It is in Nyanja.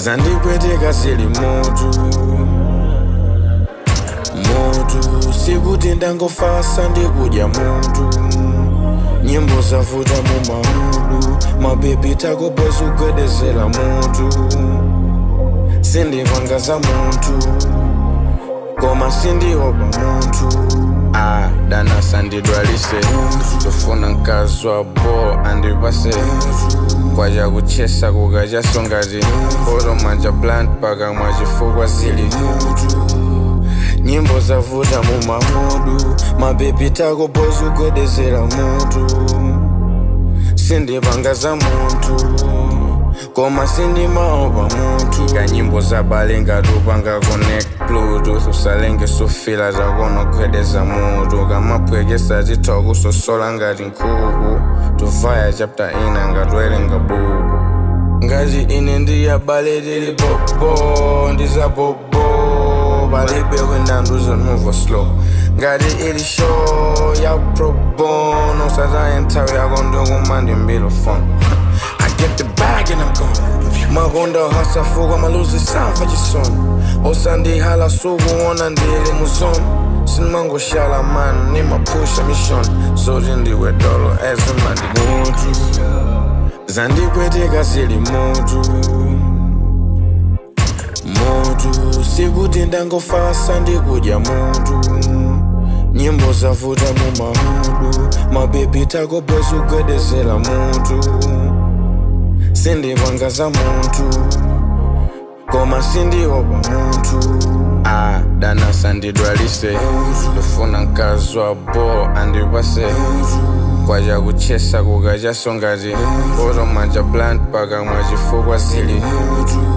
Zandikweteka zili mutu sikuti ndangofasa ndikudya muntu nyimbo zavuta mu mahudu mabebi takopoza kugwedezela muntu sindipanga za muntu koma sindiopa muntu dana sandidwalise tofuna nkazwa bo andipase kwaja kuchesa kukachaso ngati poto manja plant paka mwachifukwa zili nyimbo zavuta mu mahudu mabebi takopoza kugwedezela muntu sindipanga za muntu koma sindimaopa muntu kanyimbo zabalenga tupanga connect bluetooth usalenge sufila zakono kugwedeza muntu kamapwekesa titoko sosola ngati nkhuku tuvaya chapter ina ngatwelenga buku ngati ine ndiyabale tili popo ndizapopo palibe wendanduza move slow ngati ili show ya pro bono sataye nthawi yako ndokumandi mbilo phone I get the bag and I'm gone makonda hasa fuka maluzi safa chisoni osandihala sukuona ndili muzono sinmangoshala man nimapusha mission zoti ndiwe dolo ezimandi mutu zandikweteka zili mutu sikuti ndangofasa ndikudya muntu nyimbo zavuta mu mahudu mabebi takopoza kugwedezela muntu sindipanga za muntu koma sindiopa muntu dana sandidwalise tofuna nkazwa bo andipase kwaja kuchesa kukachaso ngati poto manja plant paka mwachifukwa zili